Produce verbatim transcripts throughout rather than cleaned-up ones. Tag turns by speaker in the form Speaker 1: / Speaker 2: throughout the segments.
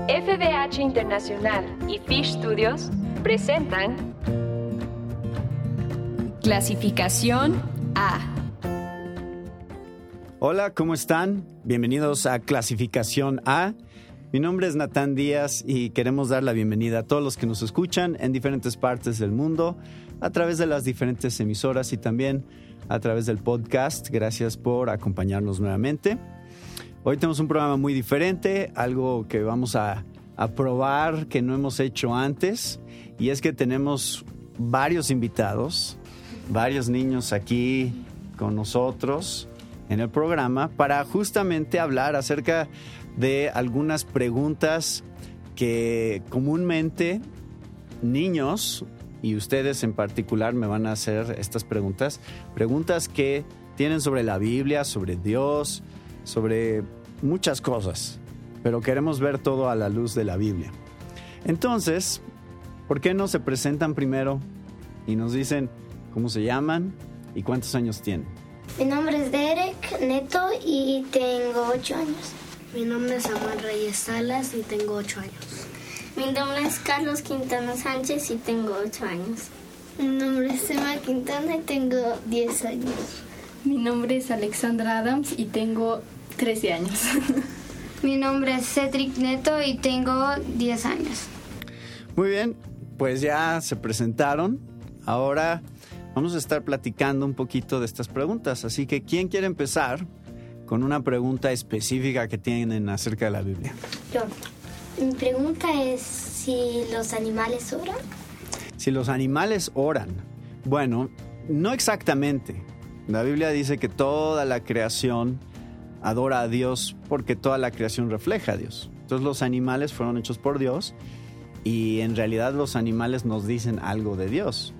Speaker 1: F D H Internacional y Fish Studios presentan Clasificación A.
Speaker 2: Hola, ¿cómo están? Bienvenidos a Clasificación A. Mi nombre es Natán Díaz y queremos dar la bienvenida a todos los que nos escuchan en diferentes partes del mundo a través de las diferentes emisoras y también a través del podcast. Gracias por acompañarnos nuevamente. Hoy tenemos un programa muy diferente, algo que vamos a, a probar que no hemos hecho antes, y es que tenemos varios invitados, varios niños aquí con nosotros en el programa para justamente hablar acerca de algunas preguntas que comúnmente niños, y ustedes en particular me van a hacer estas preguntas, preguntas que tienen sobre la Biblia, sobre Dios, sobre muchas cosas, pero queremos ver todo a la luz de la Biblia. Entonces, ¿por qué no se presentan primero y nos dicen cómo se llaman y cuántos años tienen?
Speaker 3: Mi nombre es Derek Neto y tengo ocho años.
Speaker 4: Mi nombre es Samuel Reyes Salas y tengo ocho años.
Speaker 5: Mi nombre es Carlos Quintana Sánchez y tengo ocho años.
Speaker 6: Mi nombre es Emma Quintana y tengo diez años.
Speaker 7: Mi nombre es Alexandra Adams y tengo trece años.
Speaker 8: Mi nombre es Cedric Neto y tengo diez años.
Speaker 2: Muy bien, pues ya se presentaron. Ahora vamos a estar platicando un poquito de estas preguntas. Así que, ¿quién quiere empezar con una pregunta específica que tienen acerca de la Biblia?
Speaker 3: Yo. Mi pregunta es si los animales oran.
Speaker 2: Si los animales oran. Bueno, no exactamente. La Biblia dice que toda la creación adora a Dios porque toda la creación refleja a Dios. Entonces los animales fueron hechos por Dios y en realidad los animales nos dicen algo de Dios.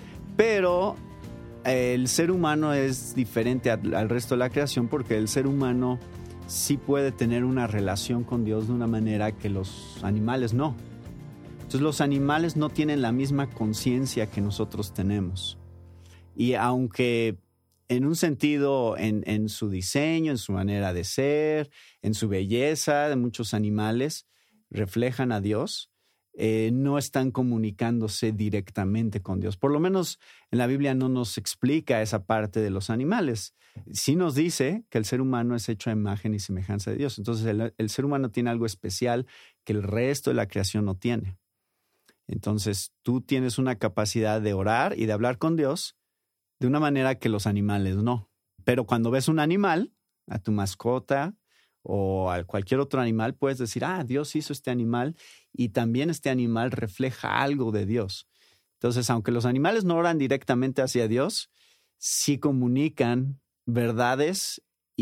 Speaker 2: Pero el ser humano es diferente al, al resto de la creación porque el ser humano sí puede tener una relación con Dios de una manera que los animales no. Entonces los animales no tienen la misma conciencia que nosotros tenemos. Y aunque en un sentido, en, en su diseño, en su manera de ser, en su belleza, de muchos animales reflejan a Dios, eh, no están comunicándose directamente con Dios. Por lo menos en la Biblia no nos explica esa parte de los animales. Sí nos dice que el ser humano es hecho a imagen y semejanza de Dios. Entonces el, el ser humano tiene algo especial que el resto de la creación no tiene. Entonces tú tienes una capacidad de orar y de hablar con Dios de una manera que los animales no. Pero cuando ves un animal, a tu mascota o a cualquier otro animal, puedes decir, ah, Dios hizo este animal y también este animal refleja algo de Dios. Entonces, aunque los animales no oran directamente hacia Dios, sí comunican verdades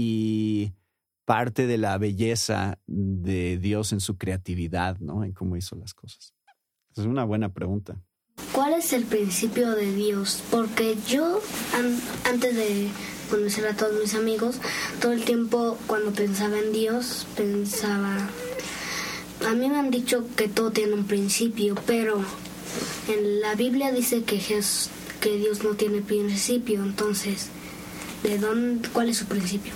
Speaker 2: y parte de la belleza de Dios en su creatividad, ¿no? En cómo hizo las cosas. Esa es una buena pregunta.
Speaker 4: ¿Cuál es el principio de Dios? Porque yo, an- antes de conocer a todos mis amigos, todo el tiempo cuando pensaba en Dios, pensaba... A mí me han dicho que todo tiene un principio, pero en la Biblia dice que, Jesús, que Dios no tiene principio. Entonces, ¿de dónde, cuál es su principio?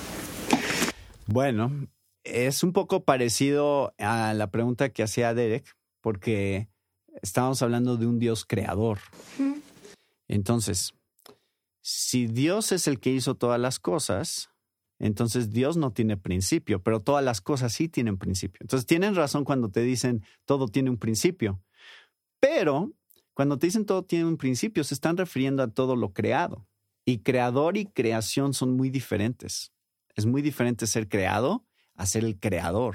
Speaker 2: Bueno, es un poco parecido a la pregunta que hacía Derek, porque estábamos hablando de un Dios creador. Entonces, si Dios es el que hizo todas las cosas, entonces Dios no tiene principio, pero todas las cosas sí tienen principio. Entonces tienen razón cuando te dicen todo tiene un principio. Pero cuando te dicen todo tiene un principio, se están refiriendo a todo lo creado. Y creador y creación son muy diferentes. Es muy diferente ser creado a ser el creador.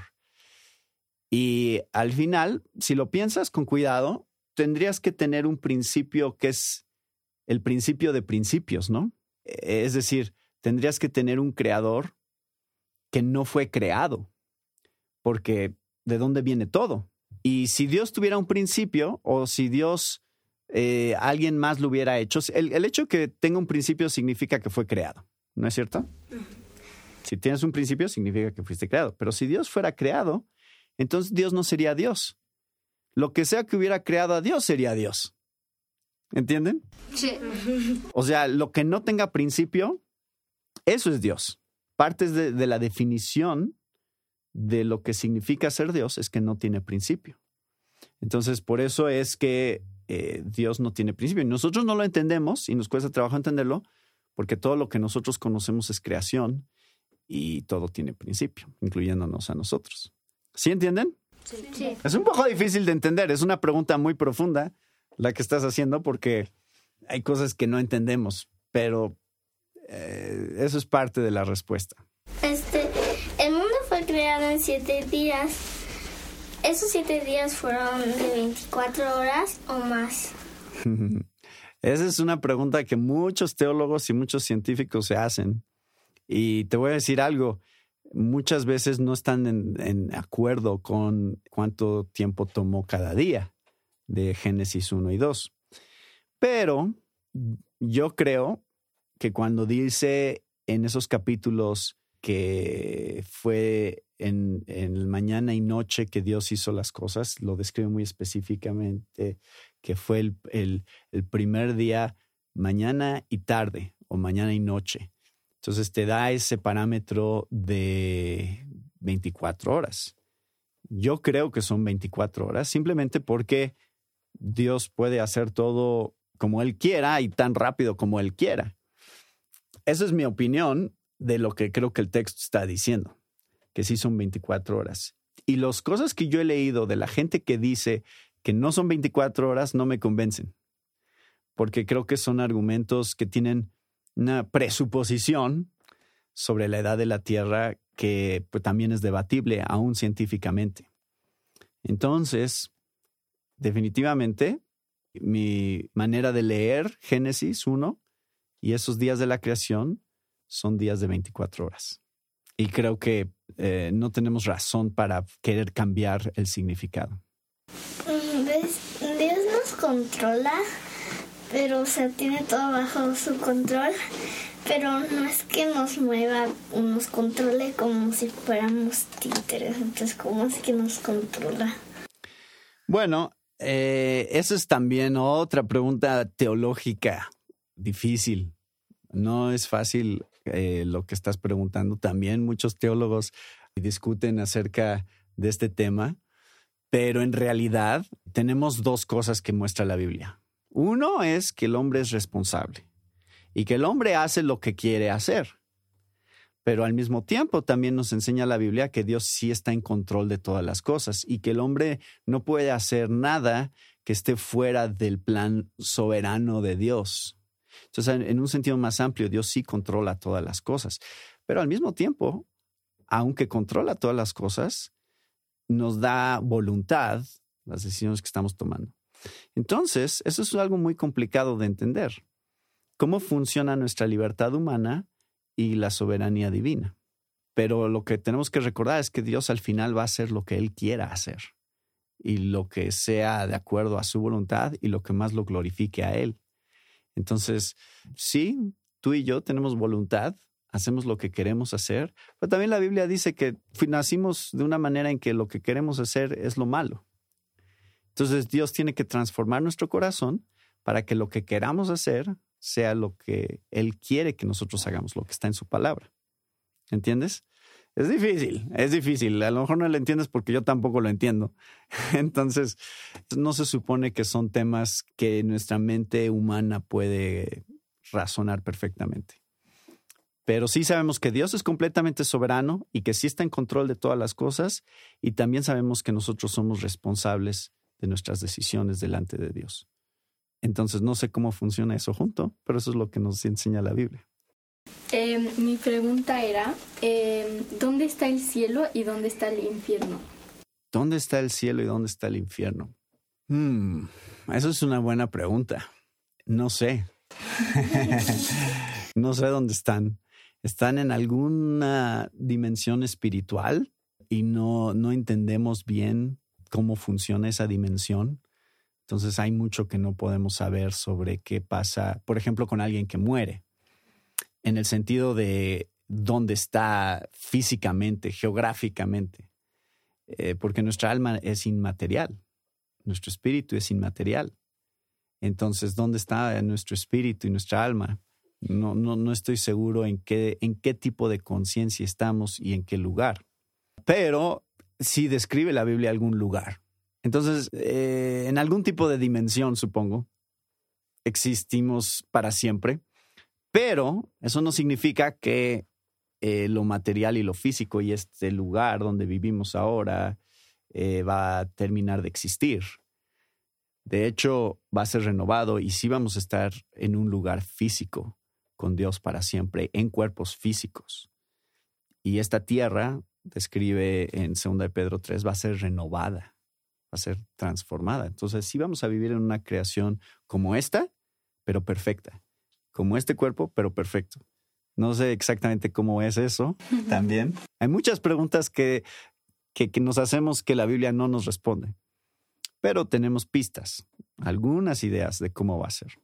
Speaker 2: Y al final, si lo piensas con cuidado, tendrías que tener un principio que es el principio de principios, ¿no? Es decir, tendrías que tener un creador que no fue creado, porque ¿de dónde viene todo? Y si Dios tuviera un principio, o si Dios, eh, alguien más lo hubiera hecho, el, el hecho que tenga un principio significa que fue creado, ¿no es cierto? Si tienes un principio, significa que fuiste creado. Pero si Dios fuera creado, entonces Dios no sería Dios. Lo que sea que hubiera creado a Dios sería Dios. ¿Entienden?
Speaker 8: Sí.
Speaker 2: O sea, lo que no tenga principio, eso es Dios. Partes de, de la definición de lo que significa ser Dios es que no tiene principio. Entonces, por eso es que eh, Dios no tiene principio. Y nosotros no lo entendemos y nos cuesta trabajo entenderlo porque todo lo que nosotros conocemos es creación y todo tiene principio, incluyéndonos a nosotros. ¿Sí entienden?
Speaker 3: Sí. Sí.
Speaker 2: Es un poco difícil de entender. Es una pregunta muy profunda la que estás haciendo porque hay cosas que no entendemos, pero eh, eso es parte de la respuesta.
Speaker 5: Este, el mundo fue creado en siete días. ¿Esos siete días fueron de veinticuatro horas o más?
Speaker 2: Esa es una pregunta que muchos teólogos y muchos científicos se hacen. Y te voy a decir algo, muchas veces no están en, en acuerdo con cuánto tiempo tomó cada día de Génesis uno y dos. Pero yo creo que cuando dice en esos capítulos que fue en, en el mañana y noche que Dios hizo las cosas, lo describe muy específicamente, que fue el, el, el primer día, mañana y tarde, o mañana y noche. Entonces te da ese parámetro de veinticuatro horas. Yo creo que son veinticuatro horas, simplemente porque Dios puede hacer todo como Él quiera y tan rápido como Él quiera. Esa es mi opinión de lo que creo que el texto está diciendo, que sí son veinticuatro horas. Y las cosas que yo he leído de la gente que dice que no son veinticuatro horas no me convencen, porque creo que son argumentos que tienen una presuposición sobre la edad de la Tierra que pues, también es debatible, aún científicamente. Entonces, definitivamente, mi manera de leer Génesis uno y esos días de la creación son días de veinticuatro horas. Y creo que eh, no tenemos razón para querer cambiar el significado.
Speaker 6: ¿Ves? Dios nos controla, pero o sea, tiene todo bajo su control, pero no es que nos mueva o nos controle como si fuéramos títeres. Entonces, ¿cómo es que nos controla?
Speaker 2: Bueno, eh, esa es también otra pregunta teológica difícil. No es fácil eh, lo que estás preguntando. También muchos teólogos discuten acerca de este tema, pero en realidad tenemos dos cosas que muestra la Biblia. Uno es que el hombre es responsable y que el hombre hace lo que quiere hacer. Pero al mismo tiempo también nos enseña la Biblia que Dios sí está en control de todas las cosas y que el hombre no puede hacer nada que esté fuera del plan soberano de Dios. Entonces, en un sentido más amplio, Dios sí controla todas las cosas. Pero al mismo tiempo, aunque controla todas las cosas, nos da voluntad las decisiones que estamos tomando. Entonces, eso es algo muy complicado de entender. ¿Cómo funciona nuestra libertad humana y la soberanía divina? Pero lo que tenemos que recordar es que Dios al final va a hacer lo que Él quiera hacer y lo que sea de acuerdo a su voluntad y lo que más lo glorifique a Él. Entonces, sí, tú y yo tenemos voluntad, hacemos lo que queremos hacer, pero también la Biblia dice que nacimos de una manera en que lo que queremos hacer es lo malo. Entonces, Dios tiene que transformar nuestro corazón para que lo que queramos hacer sea lo que Él quiere que nosotros hagamos, lo que está en su palabra. ¿Entiendes? Es difícil, es difícil. A lo mejor no lo entiendes porque yo tampoco lo entiendo. Entonces, no se supone que son temas que nuestra mente humana puede razonar perfectamente. Pero sí sabemos que Dios es completamente soberano y que sí está en control de todas las cosas, y también sabemos que nosotros somos responsables de nuestras decisiones delante de Dios. Entonces, no sé cómo funciona eso junto, pero eso es lo que nos enseña la Biblia.
Speaker 7: Eh, mi pregunta era, eh, ¿dónde está el cielo y dónde está el infierno?
Speaker 2: ¿Dónde está el cielo y dónde está el infierno? Hmm, eso es una buena pregunta. No sé. No sé dónde están. Están en alguna dimensión espiritual y no, no entendemos bien cómo funciona esa dimensión. Entonces hay mucho que no podemos saber sobre qué pasa, por ejemplo, con alguien que muere. En el sentido de dónde está físicamente, geográficamente. Eh, porque nuestra alma es inmaterial. Nuestro espíritu es inmaterial. Entonces, ¿dónde está nuestro espíritu y nuestra alma? No, no, no estoy seguro en qué, en qué tipo de conciencia estamos y en qué lugar. pero sí describe la Biblia algún lugar. Entonces, eh, en algún tipo de dimensión, supongo, existimos para siempre, pero eso no significa que eh, lo material y lo físico y este lugar donde vivimos ahora eh, va a terminar de existir. De hecho, va a ser renovado y sí vamos a estar en un lugar físico con Dios para siempre, en cuerpos físicos. Y esta tierra, describe en segunda de Pedro tres, va a ser renovada. A ser transformada. Entonces sí vamos a vivir en una creación como esta, pero perfecta. Como este cuerpo, pero perfecto. No sé exactamente cómo es eso también. Hay muchas preguntas que, que, que nos hacemos que la Biblia no nos responde. Pero tenemos pistas, algunas ideas de cómo va a ser.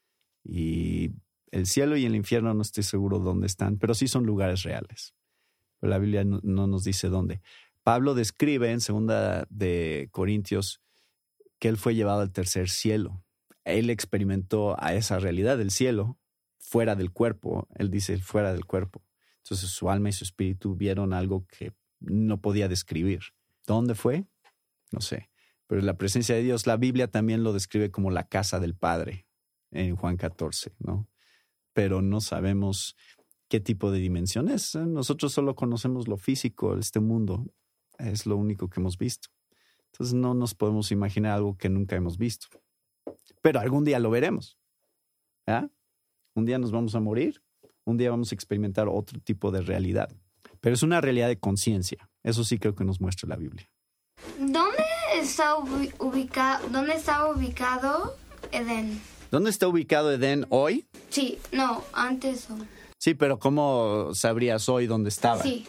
Speaker 2: Y el cielo y el infierno no estoy seguro dónde están, pero sí son lugares reales. Pero la Biblia no, no nos dice dónde. Pablo describe en segunda de Corintios que él fue llevado al tercer cielo. Él experimentó a esa realidad del cielo fuera del cuerpo. Él dice fuera del cuerpo. Entonces su alma y su espíritu vieron algo que no podía describir. ¿Dónde fue? No sé. Pero la presencia de Dios, la Biblia también lo describe como la casa del Padre en Juan catorce, ¿no? Pero no sabemos qué tipo de dimensión es. Nosotros solo conocemos lo físico, este mundo. Es lo único que hemos visto. Entonces no nos podemos imaginar algo que nunca hemos visto. Pero algún día lo veremos. ¿Ya? Un día nos vamos a morir. Un día vamos a experimentar otro tipo de realidad. Pero es una realidad de conciencia. Eso sí creo que nos muestra la Biblia.
Speaker 8: ¿Dónde está, ubica- ¿Dónde está ubicado Edén?
Speaker 2: ¿Dónde está ubicado Edén hoy?
Speaker 8: Sí, no, antes.
Speaker 2: Sí, pero ¿cómo sabrías hoy dónde estaba?
Speaker 8: Sí.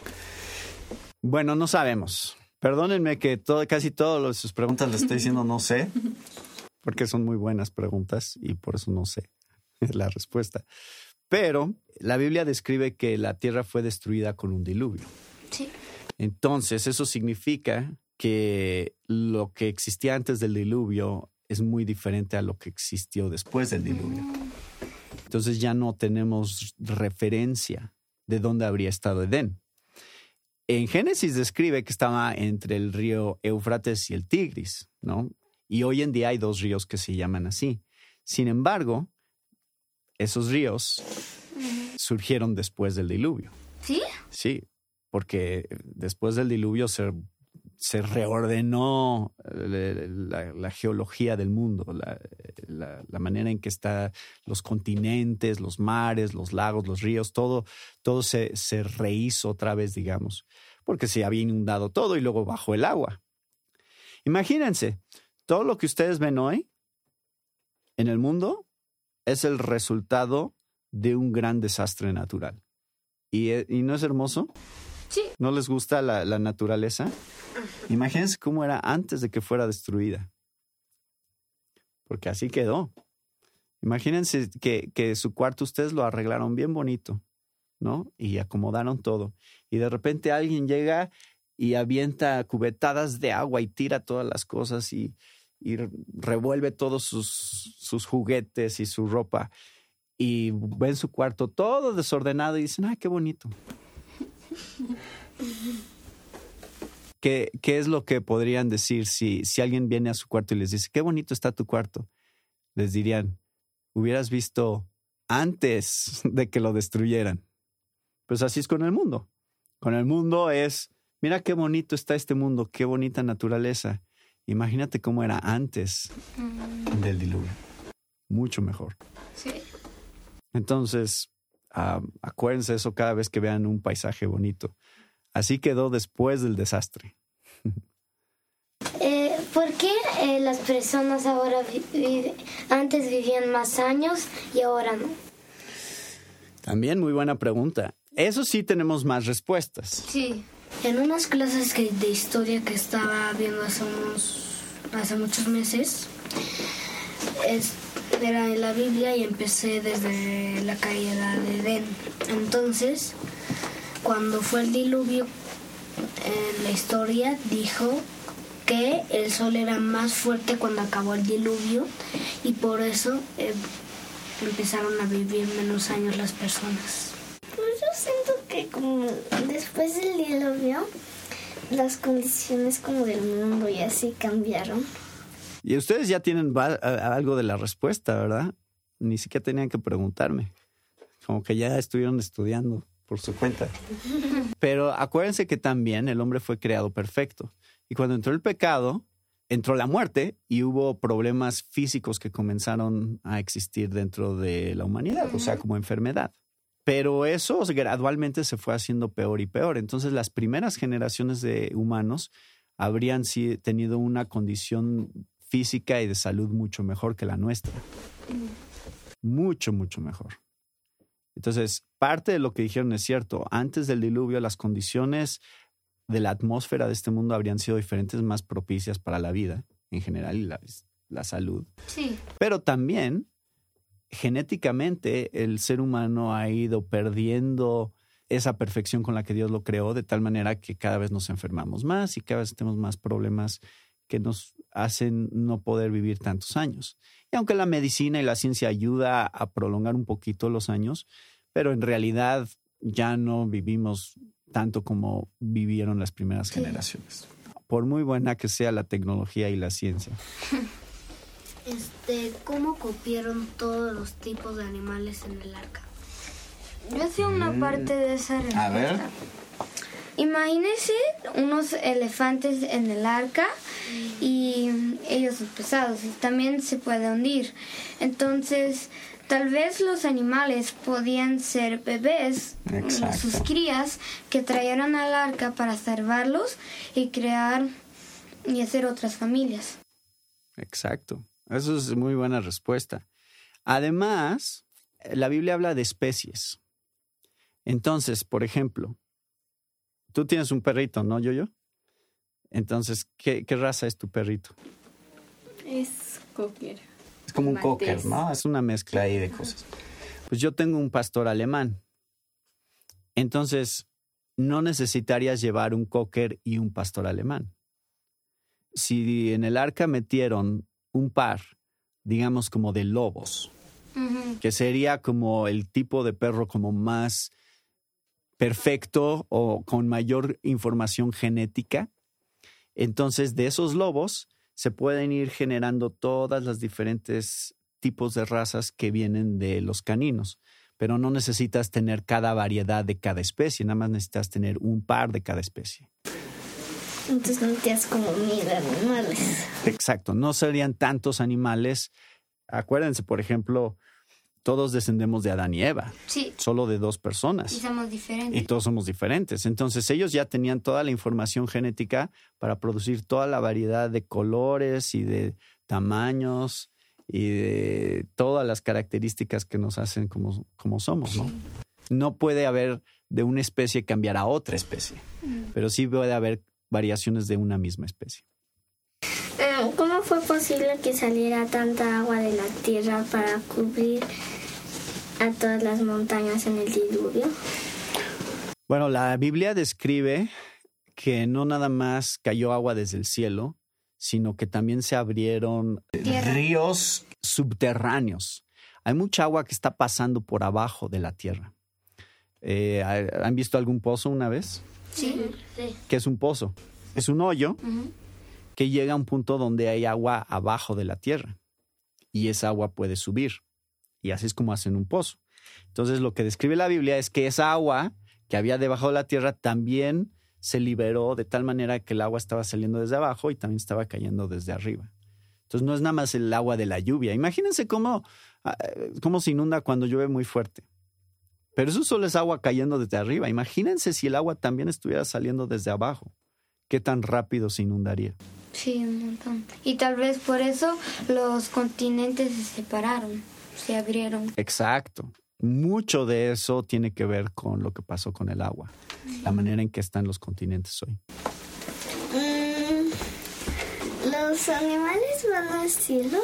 Speaker 2: Bueno, no sabemos. Perdónenme que todo, casi todas sus preguntas les estoy diciendo no sé, porque son muy buenas preguntas y por eso no sé la respuesta. Pero la Biblia describe que la tierra fue destruida con un diluvio.
Speaker 8: Sí.
Speaker 2: Entonces, eso significa que lo que existía antes del diluvio es muy diferente a lo que existió después del diluvio. Entonces ya no tenemos referencia de dónde habría estado Edén. En Génesis describe que estaba entre el río Éufrates y el Tigris, ¿no? Y hoy en día hay dos ríos que se llaman así. Sin embargo, esos ríos surgieron después del diluvio.
Speaker 8: ¿Sí?
Speaker 2: Sí, porque después del diluvio se, se reordenó la, la, la geología del mundo, la, la, la manera en que están los continentes, los mares, los lagos, los ríos, todo, todo se, se rehizo otra vez, digamos, porque se había inundado todo y luego bajó el agua. Imagínense, todo lo que ustedes ven hoy en el mundo es el resultado de un gran desastre natural. ¿Y, y no es hermoso?
Speaker 8: Sí.
Speaker 2: ¿No les gusta la, la naturaleza? Imagínense cómo era antes de que fuera destruida. Porque así quedó. Imagínense que, que su cuarto ustedes lo arreglaron bien bonito, ¿no? Y acomodaron todo. Y de repente alguien llega y avienta cubetadas de agua y tira todas las cosas y, y revuelve todos sus, sus juguetes y su ropa. Y ven su cuarto todo desordenado y dicen, ¡ay, qué bonito! ¿Qué, ¿Qué es lo que podrían decir si, si alguien viene a su cuarto y les dice, qué bonito está tu cuarto? Les dirían, hubieras visto antes de que lo destruyeran. Pues así es con el mundo. Con el mundo es, mira qué bonito está este mundo, qué bonita naturaleza. Imagínate cómo era antes mm. del diluvio. Mucho mejor.
Speaker 8: Sí.
Speaker 2: Entonces, uh, acuérdense eso cada vez que vean un paisaje bonito. Así quedó después del desastre.
Speaker 3: Eh, ¿Por qué eh, las personas ahora vi- antes vivían más años y ahora no?
Speaker 2: También muy buena pregunta. Eso sí tenemos más respuestas.
Speaker 8: Sí.
Speaker 4: En unas clases que, de historia que estaba viendo hace, unos, hace muchos meses, es, era en la Biblia y empecé desde la caída de Edén. Entonces, cuando fue el diluvio, en la historia dijo que el sol era más fuerte cuando acabó el diluvio y por eso eh, empezaron a vivir menos años las personas.
Speaker 6: Pues yo siento que como después del diluvio las condiciones como del mundo y así cambiaron.
Speaker 2: Y ustedes ya tienen va- algo de la respuesta, ¿verdad? Ni siquiera tenían que preguntarme. Como que ya estuvieron estudiando por su cuenta. Pero acuérdense que también el hombre fue creado perfecto. Y cuando entró el pecado, entró la muerte y hubo problemas físicos que comenzaron a existir dentro de la humanidad, o sea, como enfermedad. Pero eso gradualmente se fue haciendo peor y peor. Entonces, las primeras generaciones de humanos habrían sí tenido una condición física y de salud mucho mejor que la nuestra. Mucho, mucho mejor. Entonces, parte de lo que dijeron es cierto. Antes del diluvio, las condiciones de la atmósfera de este mundo habrían sido diferentes, más propicias para la vida en general y la, la salud.
Speaker 8: Sí.
Speaker 2: Pero también, genéticamente, el ser humano ha ido perdiendo esa perfección con la que Dios lo creó, de tal manera que cada vez nos enfermamos más y cada vez tenemos más problemas que nos hacen no poder vivir tantos años. Y aunque la medicina y la ciencia ayuda a prolongar un poquito los años, pero en realidad ya no vivimos tanto como vivieron las primeras sí. generaciones. Por muy buena que sea la tecnología y la ciencia.
Speaker 4: Este, ¿cómo copiaron todos los tipos de animales en el arca?
Speaker 8: Yo hacía una mm. parte de esa respuesta.
Speaker 2: A ver.
Speaker 8: Imagínense unos elefantes en el arca y ellos son pesados y también se puede hundir. Entonces, tal vez los animales podían ser bebés, Exacto. sus crías, que trajeron al arca para salvarlos y crear y hacer otras familias.
Speaker 2: Exacto. Eso es muy buena respuesta. Además, la Biblia habla de especies. Entonces, por ejemplo, tú tienes un perrito, ¿no, Yoyo? Entonces, ¿qué, qué raza es tu perrito?
Speaker 7: Es cocker.
Speaker 2: Es como un
Speaker 7: Maltés.
Speaker 2: cocker, ¿no? Es una mezcla ahí de cosas. Pues yo tengo un pastor alemán. Entonces, no necesitarías llevar un cocker y un pastor alemán. Si en el arca metieron un par, digamos como de lobos, uh-huh. que sería como el tipo de perro como más perfecto o con mayor información genética, entonces de esos lobos se pueden ir generando todas las diferentes tipos de razas que vienen de los caninos, pero no necesitas tener cada variedad de cada especie, nada más necesitas tener un par de cada especie.
Speaker 6: Entonces no tienes como mil animales.
Speaker 2: Exacto, no serían tantos animales. Acuérdense, por ejemplo, todos descendemos de Adán y Eva.
Speaker 8: Sí.
Speaker 2: Solo de dos personas.
Speaker 8: Y somos diferentes.
Speaker 2: Y todos somos diferentes. Entonces ellos ya tenían toda la información genética para producir toda la variedad de colores y de tamaños y de todas las características que nos hacen como, como somos, ¿no? Sí. No puede haber de una especie cambiar a otra especie, mm. pero sí puede haber variaciones de una misma especie.
Speaker 5: ¿Cómo fue posible que saliera tanta agua de la tierra para cubrir a todas las montañas en el diluvio?
Speaker 2: Bueno, la Biblia describe que no nada más cayó agua desde el cielo, sino que también se abrieron tierra. Ríos subterráneos. Hay mucha agua que está pasando por abajo de la tierra. Eh, ¿Han visto algún pozo una vez?
Speaker 8: Sí. sí.
Speaker 2: ¿Qué es un pozo? Es un hoyo uh-huh. que llega a un punto donde hay agua abajo de la tierra y esa agua puede subir y así es como hacen un pozo. Entonces lo que describe la Biblia es que esa agua que había debajo de la tierra también se liberó de tal manera que el agua estaba saliendo desde abajo y también estaba cayendo desde arriba. Entonces no es nada más el agua de la lluvia. Imagínense cómo, cómo se inunda cuando llueve muy fuerte. Pero eso solo es agua cayendo desde arriba. Imagínense si el agua también estuviera saliendo desde abajo. ¿Qué tan rápido se inundaría?
Speaker 8: Sí, un montón. Y tal vez por eso los continentes se separaron, se abrieron.
Speaker 2: Exacto. Mucho de eso tiene que ver con lo que pasó con el agua. Sí. La manera en que están los continentes hoy.
Speaker 6: Mm, ¿Los animales van al cielo?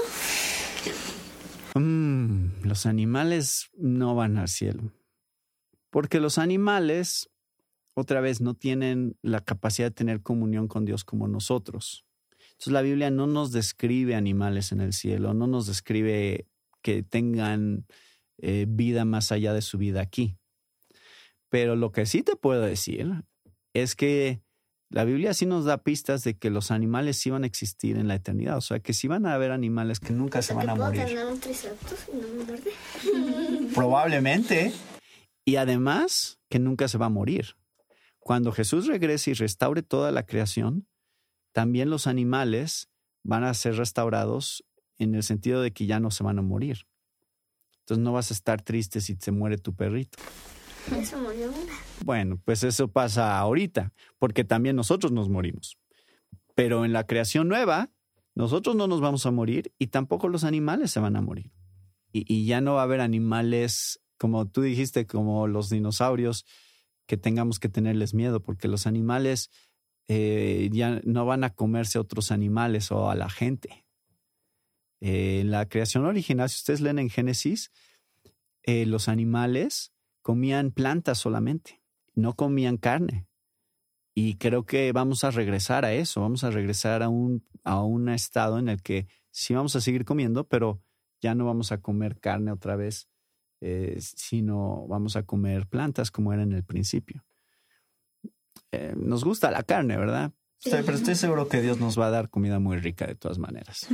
Speaker 2: Mm, los animales no van al cielo. Porque los animales, otra vez, no tienen la capacidad de tener comunión con Dios como nosotros. Entonces la Biblia no nos describe animales en el cielo, no nos describe que tengan eh, vida más allá de su vida aquí. Pero lo que sí te puedo decir es que la Biblia sí nos da pistas de que los animales sí van a existir en la eternidad. O sea, que sí van a haber animales que nunca se van a morir.
Speaker 6: ¿Puedo tener un triceratops y no me muerde?
Speaker 2: Probablemente. Y además, que nunca se va a morir. Cuando Jesús regrese y restaure toda la creación, también los animales van a ser restaurados en el sentido de que ya no se van a morir. Entonces no vas a estar triste si se muere tu perrito.
Speaker 6: Eso murió una.
Speaker 2: Bueno, pues eso pasa ahorita, porque también nosotros nos morimos. Pero en la creación nueva, nosotros no nos vamos a morir y tampoco los animales se van a morir. Y, y ya no va a haber animales, como tú dijiste, como los dinosaurios, que tengamos que tenerles miedo, porque los animales eh, ya no van a comerse a otros animales o a la gente. Eh, en la creación original, si ustedes leen en Génesis, eh, los animales comían plantas solamente, no comían carne. Y creo que vamos a regresar a eso, vamos a regresar a un, a un estado en el que sí vamos a seguir comiendo, pero ya no vamos a comer carne otra vez, eh, sino vamos a comer plantas como era en el principio. Eh, nos gusta la carne, ¿verdad? Sí. Pero estoy seguro que Dios nos va a dar comida muy rica de todas maneras.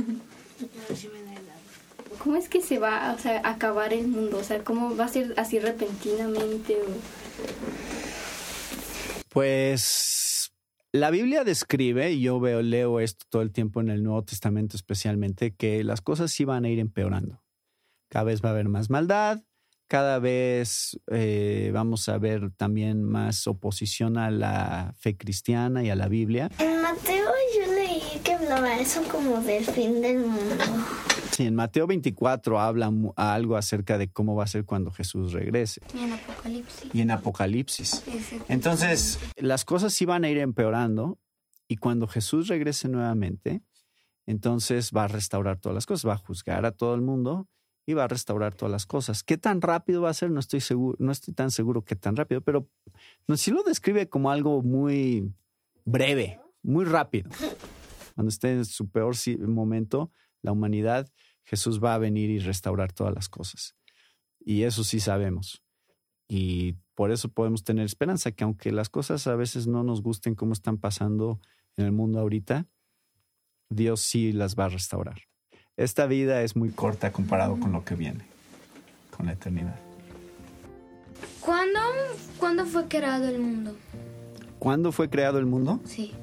Speaker 7: ¿Cómo es que se va, o sea, a acabar el mundo? O sea, ¿cómo va a ser así repentinamente? O...
Speaker 2: Pues la Biblia describe, y yo veo, leo esto todo el tiempo en el Nuevo Testamento especialmente, que las cosas sí van a ir empeorando. Cada vez va a haber más maldad, cada vez eh, vamos a ver también más oposición a la fe cristiana y a la Biblia.
Speaker 6: En Mateo yo leí que hablaba eso como del fin del mundo.
Speaker 2: Sí, en Mateo veinticuatro habla algo acerca de cómo va a ser cuando Jesús regrese.
Speaker 8: Y en Apocalipsis.
Speaker 2: Y en Apocalipsis.
Speaker 8: Sí, sí.
Speaker 2: Entonces, las cosas sí van a ir empeorando y cuando Jesús regrese nuevamente, entonces va a restaurar todas las cosas, va a juzgar a todo el mundo y va a restaurar todas las cosas. ¿Qué tan rápido va a ser? No estoy seguro, no estoy tan seguro qué tan rápido, pero no, sí lo describe como algo muy breve, muy rápido. Cuando esté en su peor momento, la humanidad, Jesús va a venir y restaurar todas las cosas. Y eso sí sabemos. Y por eso podemos tener esperanza, que aunque las cosas a veces no nos gusten como están pasando en el mundo ahorita, Dios sí las va a restaurar. Esta vida es muy corta comparado con lo que viene, con la eternidad.
Speaker 8: ¿Cuándo, ¿Cuándo fue creado el mundo?
Speaker 2: ¿Cuándo fue creado el mundo?
Speaker 8: Sí.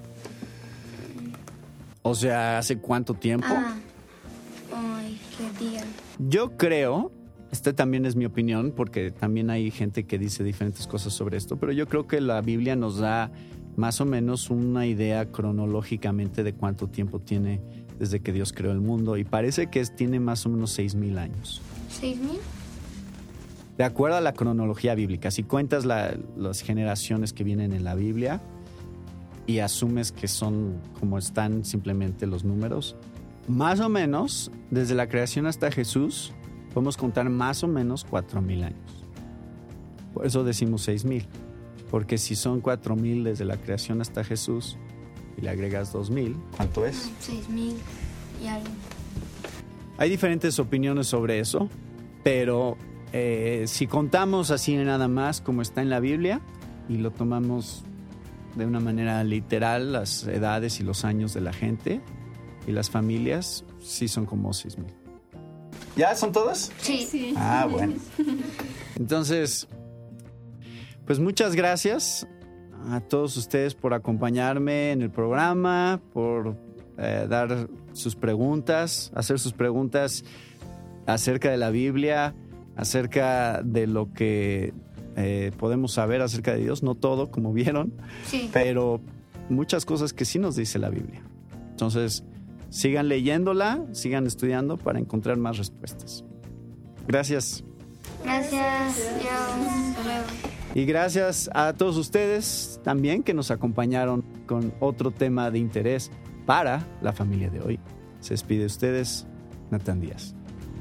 Speaker 2: O sea, ¿hace cuánto tiempo?
Speaker 8: Ah. Ay, qué día.
Speaker 2: Yo creo, esta también es mi opinión, porque también hay gente que dice diferentes cosas sobre esto, pero yo creo que la Biblia nos da más o menos una idea cronológicamente de cuánto tiempo tiene desde que Dios creó el mundo, y parece que es, tiene más o menos seis mil años.
Speaker 8: ¿Seis mil?
Speaker 2: De acuerdo a la cronología bíblica, si cuentas la, las generaciones que vienen en la Biblia y asumes que son como están simplemente los números, más o menos, desde la creación hasta Jesús, podemos contar más o menos cuatro mil años. Por eso decimos seis mil, porque si son cuatro mil desde la creación hasta Jesús y le agregas dos mil, ¿cuánto es?
Speaker 8: Seis mil y algo.
Speaker 2: Hay diferentes opiniones sobre eso, pero eh, si contamos así nada más como está en la Biblia y lo tomamos de una manera literal, las edades y los años de la gente y las familias, sí son como seis mil. ¿Ya son todas?
Speaker 8: Sí. sí.
Speaker 2: Ah, bueno. Entonces, pues muchas gracias a todos ustedes por acompañarme en el programa, por eh, dar sus preguntas, hacer sus preguntas acerca de la Biblia, acerca de lo que eh, podemos saber acerca de Dios. No todo, como vieron,
Speaker 8: sí,
Speaker 2: pero muchas cosas que sí nos dice la Biblia. Entonces, sigan leyéndola, sigan estudiando para encontrar más respuestas. Gracias.
Speaker 8: Gracias. Dios.
Speaker 2: Y gracias a todos ustedes también que nos acompañaron con otro tema de interés para la familia de hoy. Se despide de ustedes, Natán Díaz.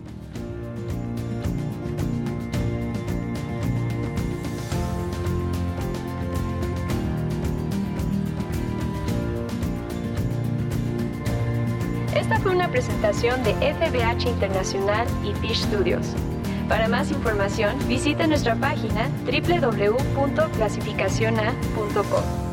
Speaker 1: Esta fue una presentación de F B H Internacional y Fish Studios. Para más información, visita nuestra página doble u doble u doble u punto clasificacion a punto com.